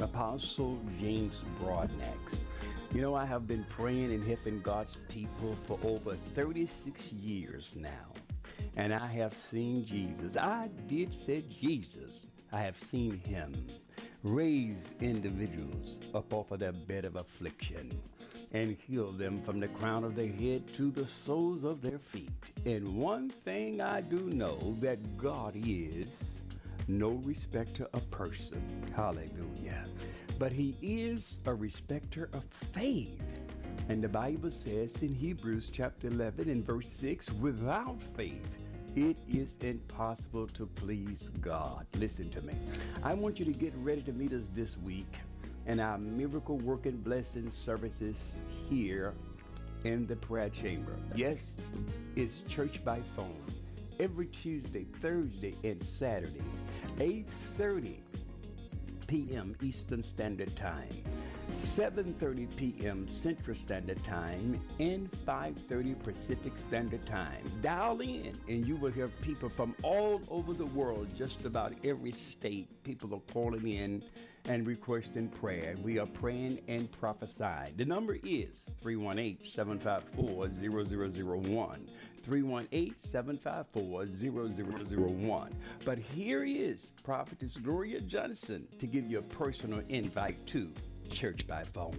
Apostle James Broadnax. You know, I have been praying and helping God's people for over 36 years now. And I have seen Jesus. I did say Jesus. I have seen him raise individuals up off of their bed of affliction and heal them from the crown of their head to the soles of their feet. And one thing I do know that God is no respecter of person. Hallelujah. But he is a respecter of faith. And the Bible says in Hebrews chapter 11 and verse 6, without faith, it is impossible to please God. Listen to me. I want you to get ready to meet us this week in our miracle working blessing services here in the prayer chamber. Yes, it's church by phone every Tuesday, Thursday, and Saturday, 8:30 p.m. Eastern Standard Time, 7:30 p.m. Central Standard Time, and 5:30 Pacific Standard Time. Dial in and you will hear people from all over the world, just about every state. People are calling in and requesting prayer. We are praying and prophesying. The number is 318-754-0001. 318-754-0001. But here is Prophetess Gloria Johnson to give you a personal invite to Church by Phone.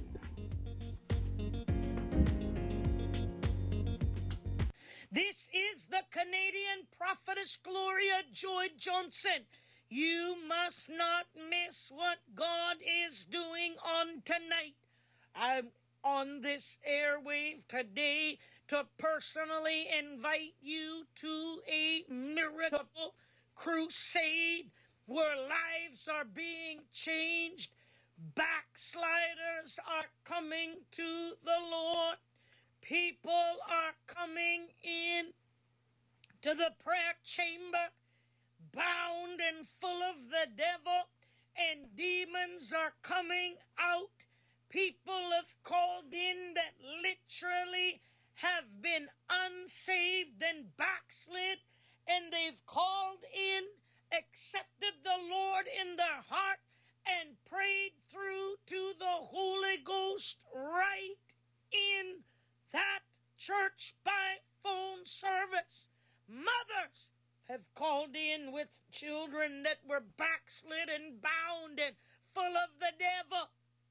This is the Canadian Prophetess Gloria Joy Johnson. You must not miss what God is doing on tonight. I'm on this airwave today to personally invite you to a miracle crusade where lives are being changed. Backsliders are coming to the Lord. People are coming in to the prayer chamber bound and full of the devil, and demons are coming out. People have called in that literally have been unsaved and backslid, and they've called in, accepted the Lord in their heart, and prayed through to the Holy Ghost right in that church by phone service. Mothers have called in with children that were backslid and bound and full of the devil.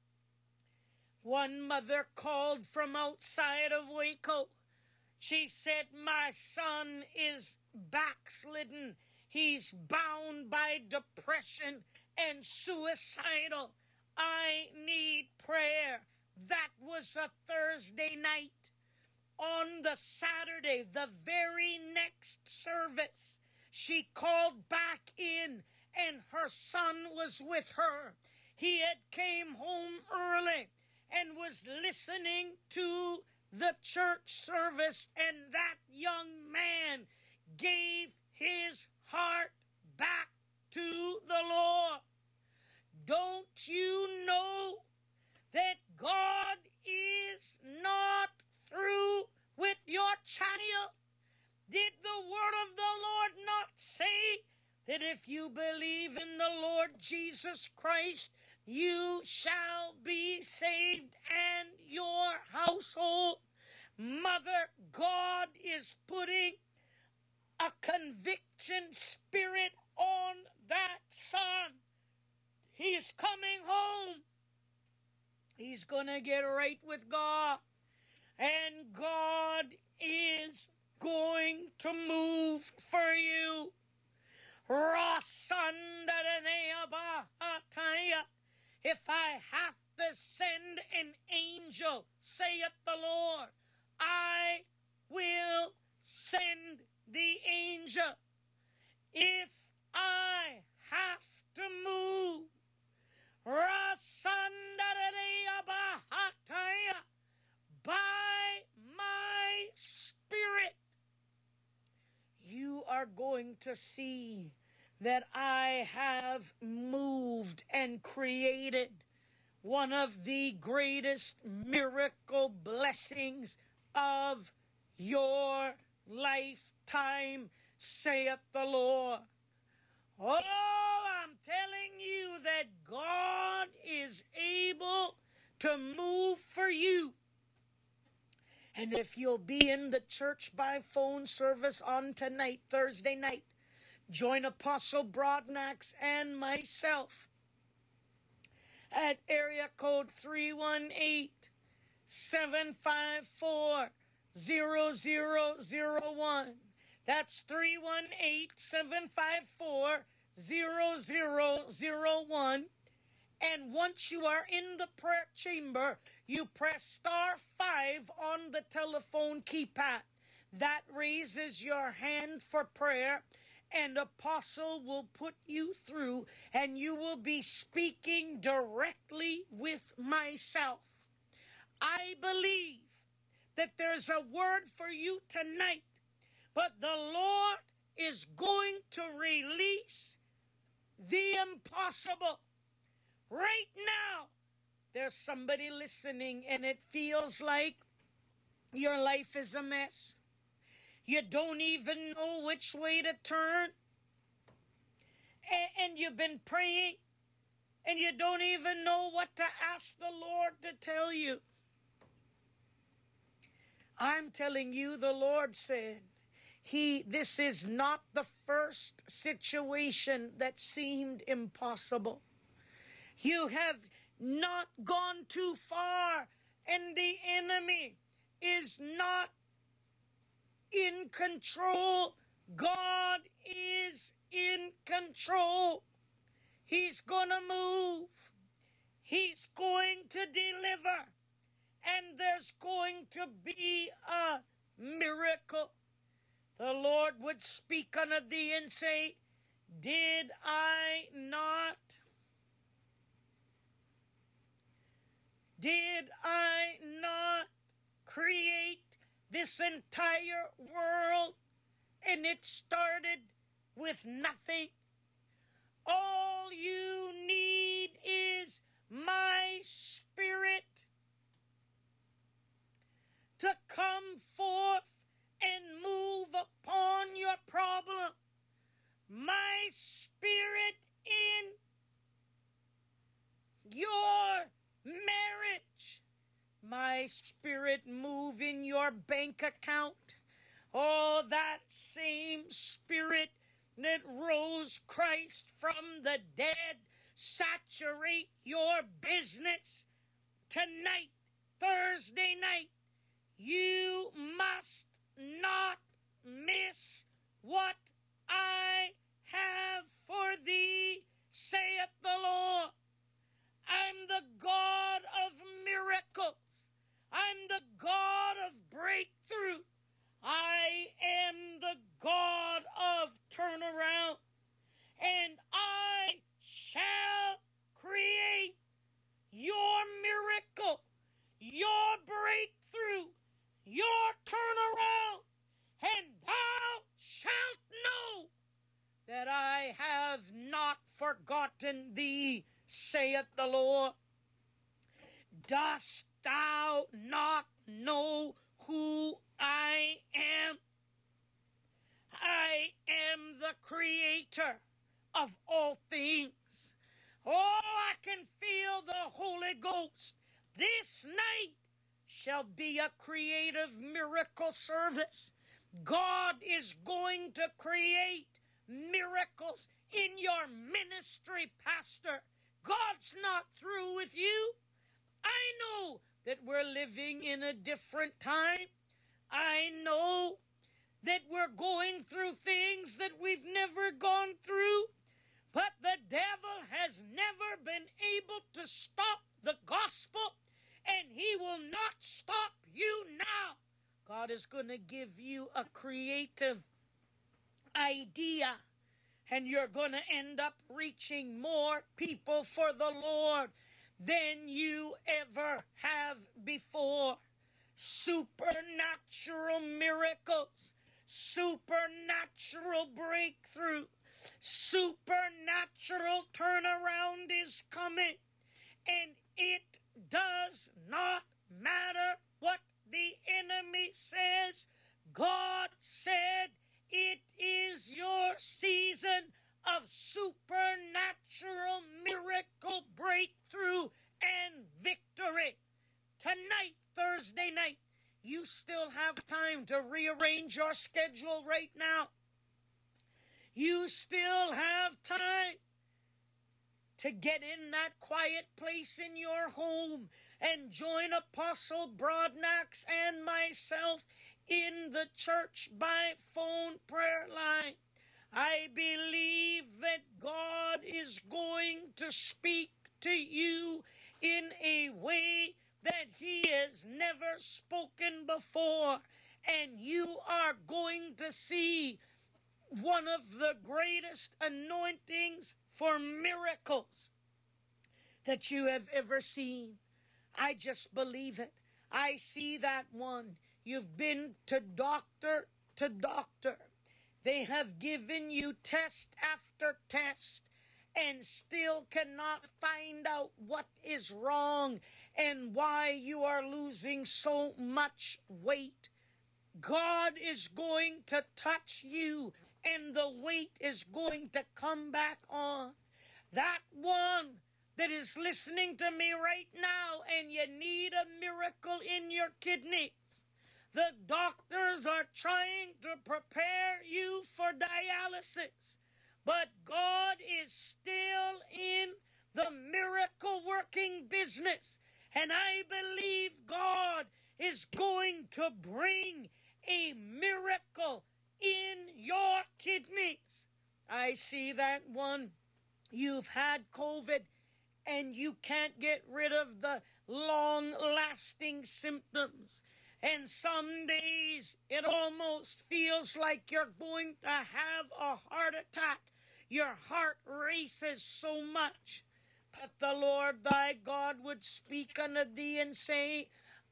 One mother called from outside of Waco. She said, my son is backslidden. He's bound by depression and suicidal. I need prayer. That was a Thursday night. On the Saturday, the very next service, she called back in and her son was with her. He had came home early and was listening to the church service, and that young man gave his heart back to the Lord. Don't you know that God is not through with your child? Did the word of the Lord not say that if you believe in the Lord Jesus Christ, you shall be saved and your household? Mother, God is putting a conviction spirit on that son. He's coming home. He's going to get right with God. And God is going to move for you. If I have to send an angel, saith the Lord, I will send the angel. If I have to move, by my spirit, you are going to see that I have moved and created one of the greatest miracle blessings of your lifetime, saith the Lord. Oh, I'm telling you that God is to move for you. And if you'll be in the church by phone service on tonight, Thursday night, join Apostle Broadnax and myself at area code 318-754-0001. That's 318-754-0001. And once you are in the prayer chamber, you press *5 on the telephone keypad. That raises your hand for prayer, and Apostle will put you through, and you will be speaking directly with myself. I believe that there's a word for you tonight, but the Lord is going to release the impossible. Right now, there's somebody listening, and it feels like your life is a mess. You don't even know which way to turn. And you've been praying, and you don't even know what to ask the Lord to tell you. I'm telling you, the Lord said, this is not the first situation that seemed impossible. You have not gone too far, and the enemy is not in control. God is in control. He's going to move. He's going to deliver. And there's going to be a miracle. The Lord would speak unto thee and say, Did I not create this entire world? And it started with nothing. All you need is my Spirit to come forth and move upon your problem. My Spirit in your marriage. My Spirit move in your bank account. Oh, that same Spirit that rose Christ from the dead, saturate your business tonight, Thursday night. You must not miss what I have for thee, saith the Lord. I'm the God of miracles. I'm the God of breakthrough. I am the God of turnaround. And I shall create your miracle, your breakthrough, your turnaround. And thou shalt know that I have not forgotten thee, saith the Lord. Dost thou not know who I am? I am the creator of all things. Oh, I can feel the Holy Ghost. This night shall be a creative miracle service. God is going to create miracles in your ministry, Pastor. God's not through with you. I know that we're living in a different time. I know that we're going through things that we've never gone through. But the devil has never been able to stop the gospel, and he will not stop you now. God is going to give you a creative idea, and you're going to end up reaching more people for the Lord than you ever have before. Supernatural miracles, supernatural breakthrough, supernatural turnaround is coming. And it does not matter what the enemy says. God said it is your season of supernatural miracle breakthrough and victory. You still have time to rearrange your schedule right now. You still have time to get in that quiet place in your home and join Apostle Broadnax and myself in the church by phone prayer line. I believe that God is going to speak to you in a way that He has never spoken before, and you are going to see one of the greatest anointings for miracles that you have ever seen. I just believe it. I see that one. You've been to doctor to doctor. They have given you test after test and still cannot find out what is wrong and why you are losing so much weight. God is going to touch you and the weight is going to come back on. That one that is listening to me right now and you need a miracle in your kidneys. The doctors are trying to prepare you for dialysis, but God is still in the miracle working business, and I believe God is going to bring a miracle in your kidneys. I see that one. You've had COVID and you can't get rid of the long-lasting symptoms. And some days it almost feels like you're going to have a heart attack. Your heart races so much. But the Lord thy God would speak unto thee and say,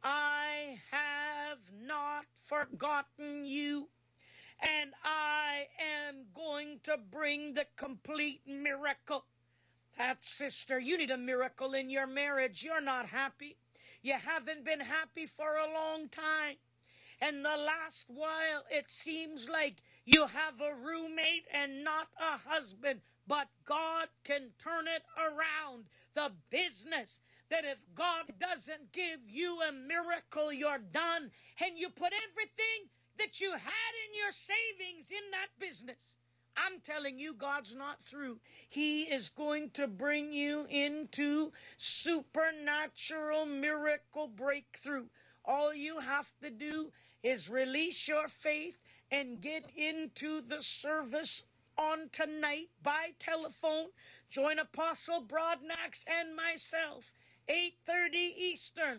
I have not forgotten you, and I am going to bring the complete miracle. That sister, you need a miracle in your marriage. You're not happy. You haven't been happy for a long time. And the last while, it seems like you have a roommate and not a husband. But God can turn it around. The business that if God doesn't give you a miracle, you're done. And you put everything that you had in your savings in that business. I'm telling you, God's not through. He is going to bring you into supernatural miracle breakthrough. All you have to do is release your faith and get into the service on tonight by telephone. Join Apostle Broadnax and myself, 8:30 Eastern,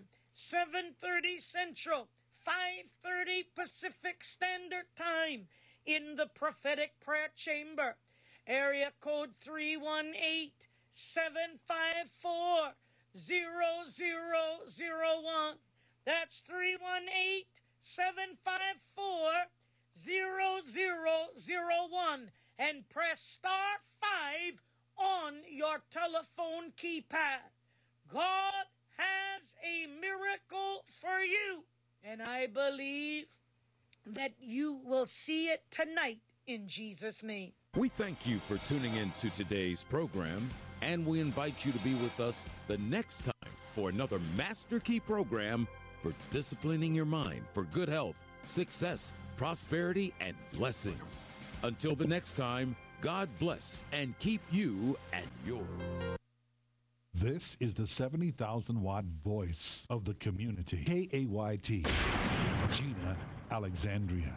7:30 Central, 5:30 Pacific Standard Time in the prophetic prayer chamber. Area code 318-754-0001. That's 318-754-0001. And press star 5 on your telephone keypad. God has a miracle for you. And I believe that you will see it tonight in Jesus' name. We thank you for tuning in to today's program, and we invite you to be with us the next time for another Master Key program for disciplining your mind for good health, success, prosperity, and blessings. Until the next time, God bless and keep you and yours. This is the 70,000-watt voice of the community. KAYT, Gina Alexandria.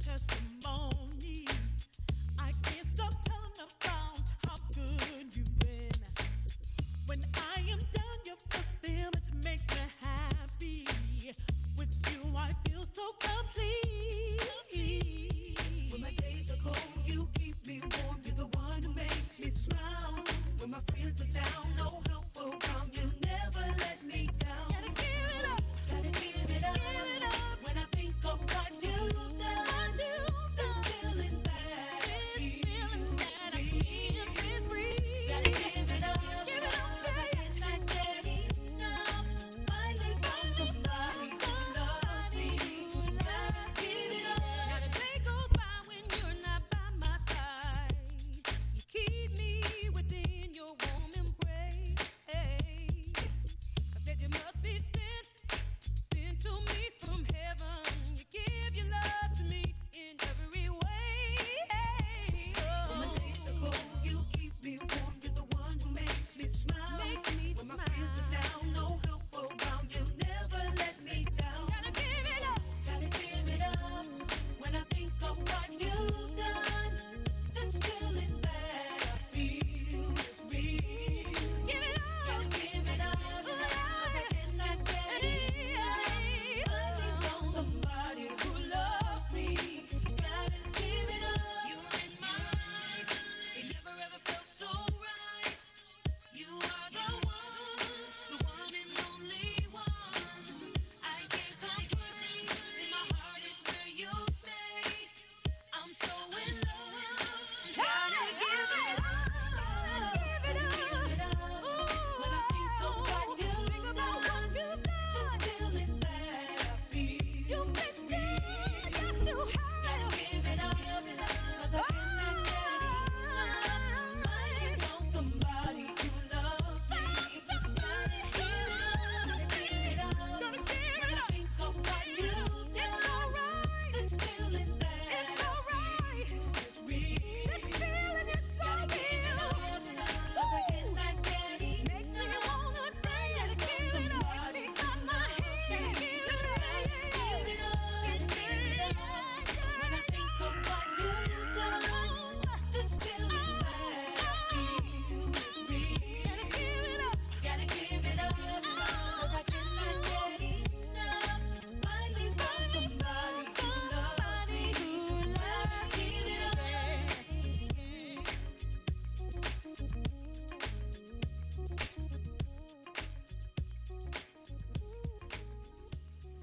I can't stop telling about how good you've been.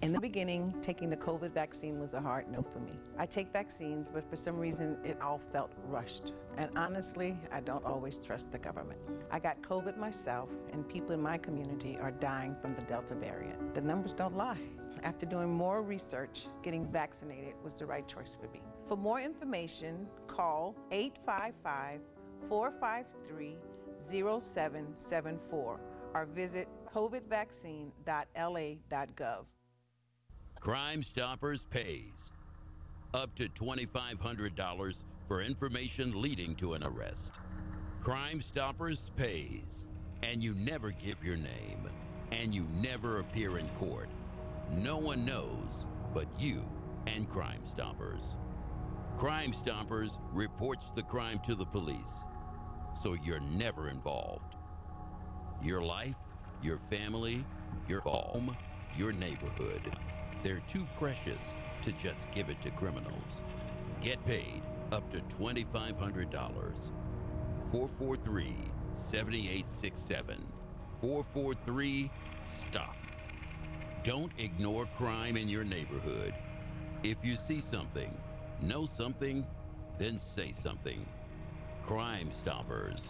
In the beginning, taking the COVID vaccine was a hard no for me. I take vaccines, but for some reason, it all felt rushed. And honestly, I don't always trust the government. I got COVID myself, and people in my community are dying from the Delta variant. The numbers don't lie. After doing more research, getting vaccinated was the right choice for me. For more information, call 855-453-0774 or visit covidvaccine.la.gov. Crime Stoppers pays. Up to $2,500 for information leading to an arrest. Crime Stoppers pays. And you never give your name. And you never appear in court. No one knows but you and Crime Stoppers. Crime Stoppers reports the crime to the police, so you're never involved. Your life, your family, your home, your neighborhood. They're too precious to just give it to criminals. Get paid up to $2,500. 443-7867. 443-STOP. Don't ignore crime in your neighborhood. If you see something, know something, then say something. Crime Stoppers.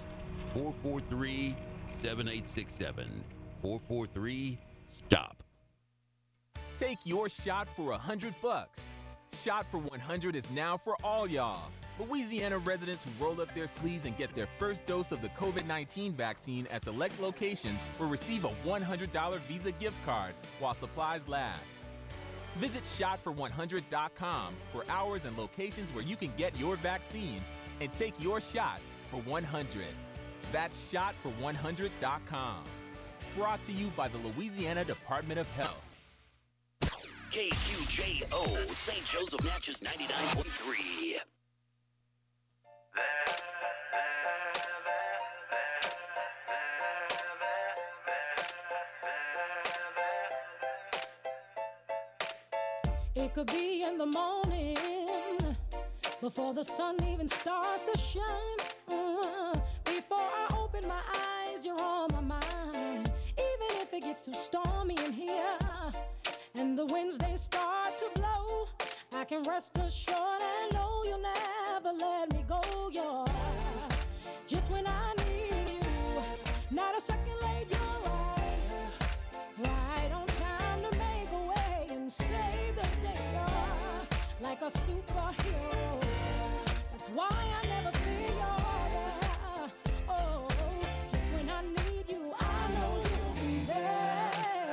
443-7867. 443-STOP. Take your shot for $100. Shot for 100 is now for all y'all. Louisiana residents who roll up their sleeves and get their first dose of the COVID-19 vaccine at select locations will receive a $100 Visa gift card while supplies last. Visit shotfor100.com for hours and locations where you can get your vaccine and take your shot for 100. That's shotfor100.com. Brought to you by the Louisiana Department of Health. KQJO, St. Joseph Natchez 99.3. It could be in the morning, before the sun even starts to shine. Before I open my eyes, you're on my mind. Even if it gets too stormy in here, and the winds they start to blow, I can rest assured I know you'll never let me go. You're just when I need you, not a second late, you're right on time to make a way and save the day. You're like a superhero, that's why I never feel you're there. Oh, just when I need you, I know you'll be there.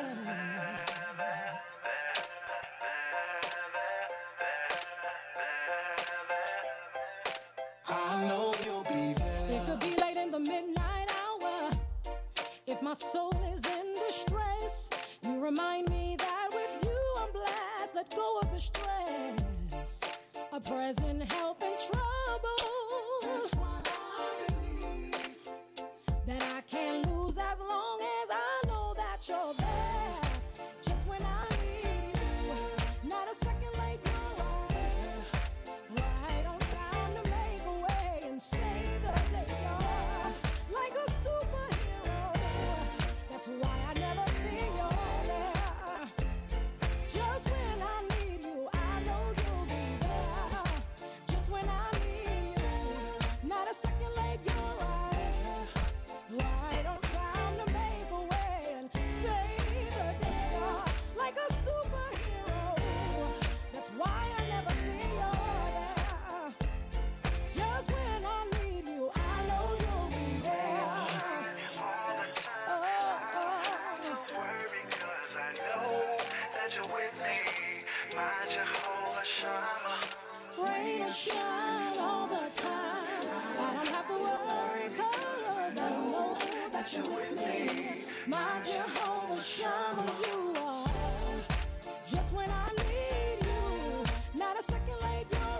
I know you'll be there. It could be late in the midnight hour. If my soul is in distress, you remind me that with you I'm blessed. Let go of the stress, a present help in trouble. That's what I believe. That I can't lose as long as I know that you're there. Just when I need you, not a second late, you're right on time to make a way and save the day. You're like a superhero, that's why I never feel you're there. Just when I need you, I know you'll be there. Just when I need you, not a second late, you're right on time to make a way and save the day. You're like a superhero, that's why I never feel you're there. Just when I need you, I know you'll be there. Oh, Don't worry, 'cause I know that you're with me. My Jehovah Shammah. rain or shine all the time, I don't have to worry 'cause I know that you're with me. My Jehovah Shammah, you are. Just when I need you, not a second late, you're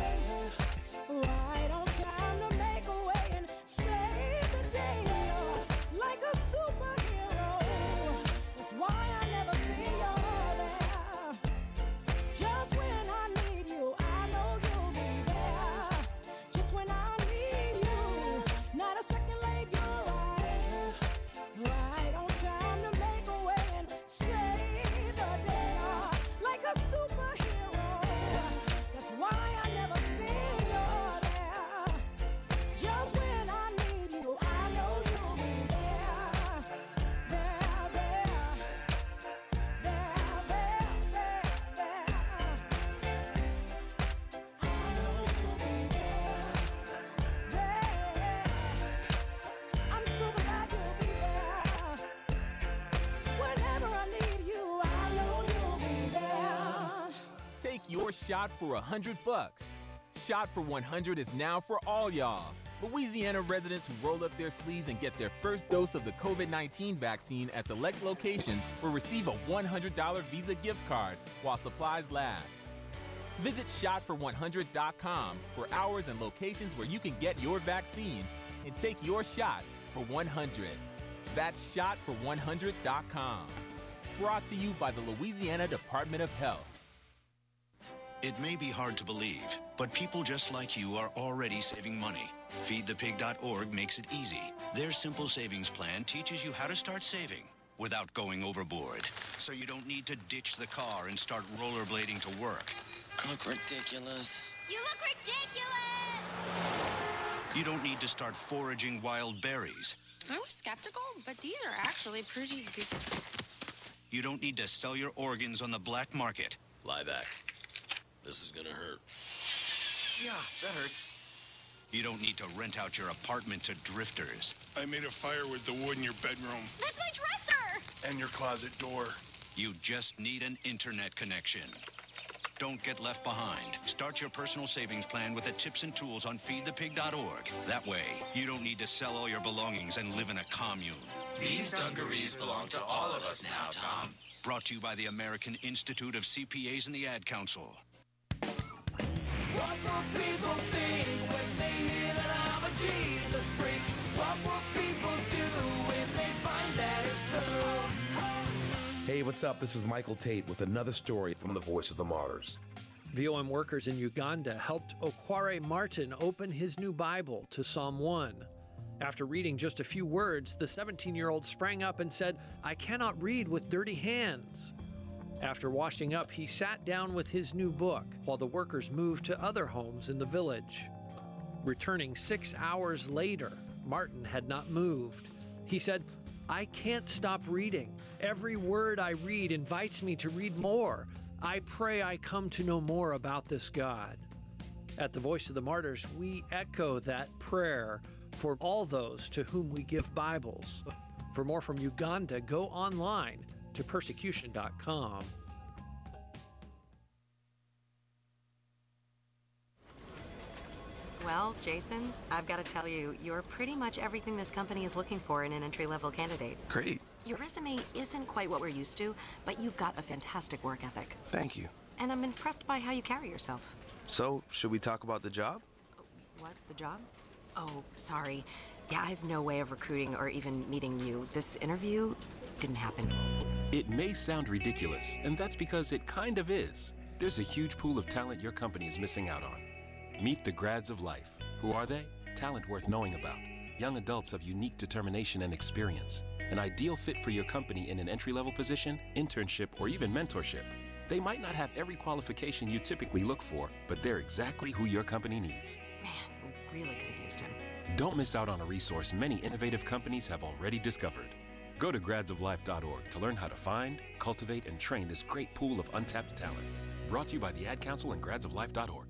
right on time to make a way and save the day. You're like a superhero, that's why I never feel you're there. Just when I need you, I know you'll be there. Just when I need you, not a second late, you're right on time. your shot for $100. Shot for 100 is now for all y'all. Louisiana residents who roll up their sleeves and get their first dose of the COVID-19 vaccine at select locations will receive a $100 Visa gift card while supplies last. Visit shotfor100.com for hours and locations where you can get your vaccine and take your shot for 100. That's shotfor100.com. Brought to you by the Louisiana Department of Health. It may be hard to believe, but people just like you are already saving money. FeedThePig.org makes it easy. Their simple savings plan teaches you how to start saving without going overboard. So you don't need to ditch the car and start rollerblading to work. I look ridiculous. You look ridiculous! You don't need to start foraging wild berries. I was skeptical, but these are actually pretty good. You don't need to sell your organs on the black market. Lie back. This is gonna hurt. Yeah, that hurts. You don't need to rent out your apartment to drifters. I made a fire with the wood in your bedroom. That's my dresser! And your closet door. You just need an internet connection. Don't get left behind. Start your personal savings plan with the tips and tools on feedthepig.org. That way, you don't need to sell all your belongings and live in a commune. These dungarees belong to all of us now, Tom. Brought to you by the American Institute of CPAs and the Ad Council. What will people think when they hear that I'm a Jesus freak? What will people do when they find that it's true? Hey, what's up? This is Michael Tate with another story from the Voice of the Martyrs. VOM workers in Uganda helped Okware Martin open his new Bible to Psalm 1. After reading just a few words, the 17-year-old sprang up and said, "I cannot read with dirty hands." After washing up, he sat down with his new book while the workers moved to other homes in the village. Returning 6 hours later, Martin had not moved. He said, "I can't stop reading. Every word I read invites me to read more. I pray I come to know more about this God." At the Voice of the Martyrs, we echo that prayer for all those to whom we give Bibles. For more from Uganda, go online to persecution.com. Well, Jason, I've got to tell you, you're pretty much everything this company is looking for in an entry-level candidate. Great. Your resume isn't quite what we're used to, but you've got a fantastic work ethic. Thank you. And I'm impressed by how you carry yourself. So, should we talk about the job? What, the job? Oh, sorry. Yeah, I have no way of recruiting or even meeting you. This interview didn't happen. It may sound ridiculous, and that's because it kind of is. There's a huge pool of talent your company is missing out on. Meet the grads of life. Who are they? Talent worth knowing about. Young adults of unique determination and experience. An ideal fit for your company in an entry-level position, internship, or even mentorship. They might not have every qualification you typically look for, but they're exactly who your company needs. Man, we really could have used him. Don't miss out on a resource many innovative companies have already discovered. Go to gradsoflife.org to learn how to find, cultivate, and train this great pool of untapped talent. Brought to you by the Ad Council and gradsoflife.org.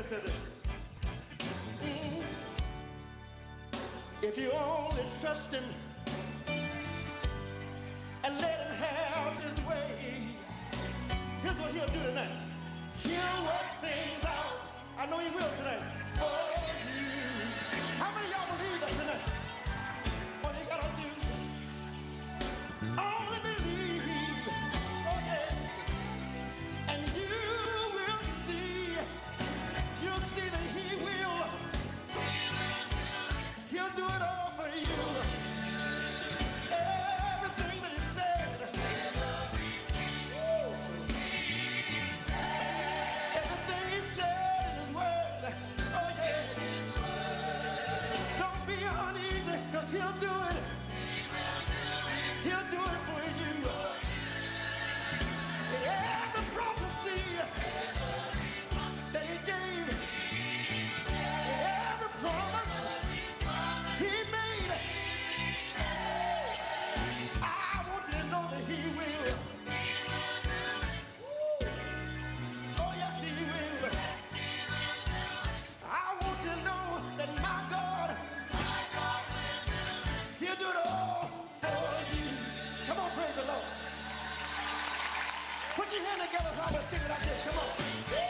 said this. If you only trust him and let him have his way, here's what he'll do tonight. He'll work things out. I know he will tonight. For you. How many of y'all believe that tonight? All you gotta do, only believe. Oh yes. And you will see. You'll see that he will. He'll do it all for you. Everything that he said. Woo. Everything he said in his word. Oh yeah. Don't be uneasy, because he'll do it. He'll do it for you. Every prophecy that he gave, every promise he made, I want you to know that he will. Woo. Oh yes, he will. I want you to know that my God, he'll do it all for you. Come on, praise the Lord. Put your hand together while we're singing like this. Come on.